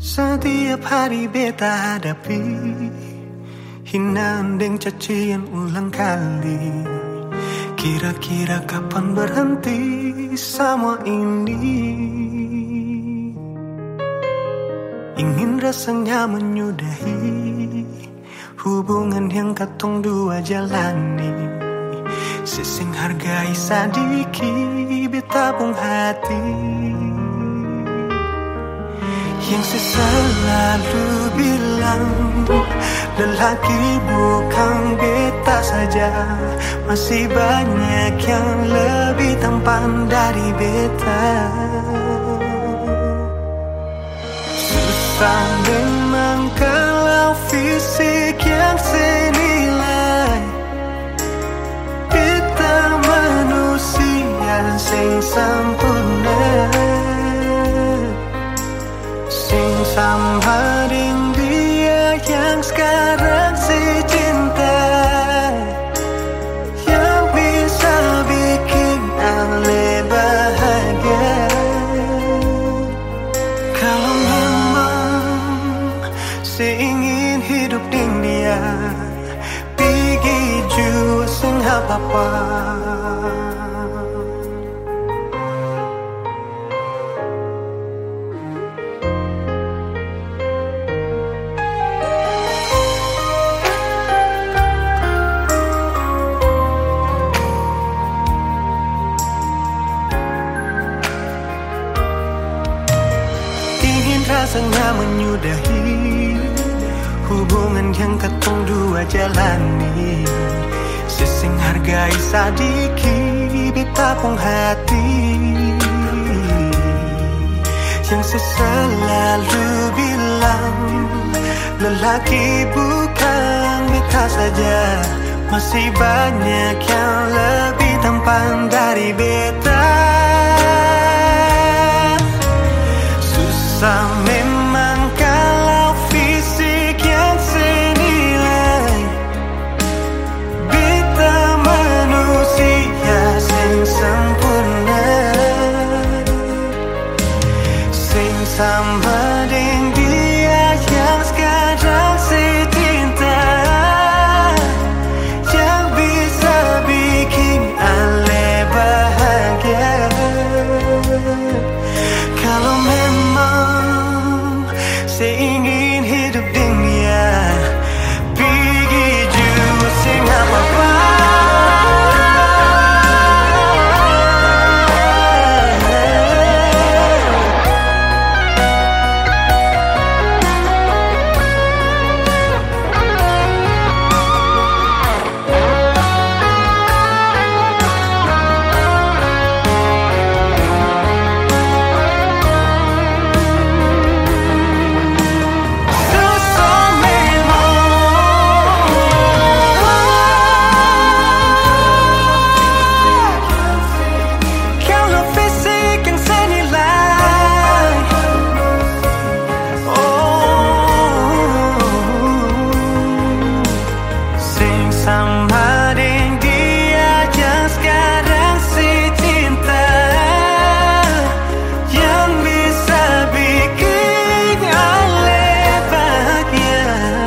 Setiap hari beta hadapi hinaan dan cacian ulang kali. Kira-kira kapan berhenti semua ini? Ingin rasanya menyudahi hubungan yang katong dua jalani. Sesing hargai sadiki betabung hati. Yang selalu bilang lelaki bukan beta saja, masih banyak yang lebih tampan dari beta. Susah memang kalau fisik yang senilai. Beta manusia sing sempurna, sing sama dengan dia yang sekarang secinta, yang bisa bikin ale bahagia. Kalau memang seingin hidup dengan dia, pergi jua sing apa-apa. Rasanya menyudahi hubungan yang katong dua jalani. Sesing hargai sadiki betabung hati. Yang selalu bilang lelaki bukan beta saja, masih banyak yang lebih tampan dari beta. Memang kalau fisik yang senilai, beta manusia sing sempurna, sing sama dengan dia yang sekarang secinta, yang bisa bikin ale bahagia. Kalau memang seingin hidup dengan dia, pergi jua sing apa-apa. Sama dengan dia yang sekarang secinta, yang bisa bikin ale bahagia.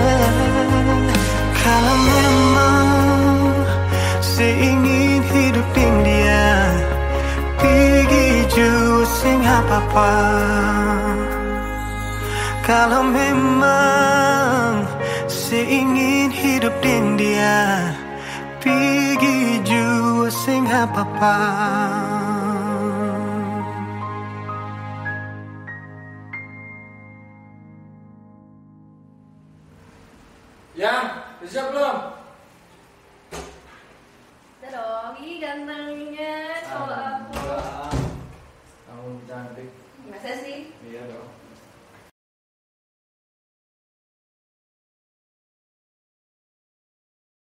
Kalau memang seingin hidup dengan dia, pergi jua sing apa-apa. Kalau memang seingin hidup dengan dia, pergi jua sing apa-apa. Yang, udah siap belum? Udah dong, ih ganteng.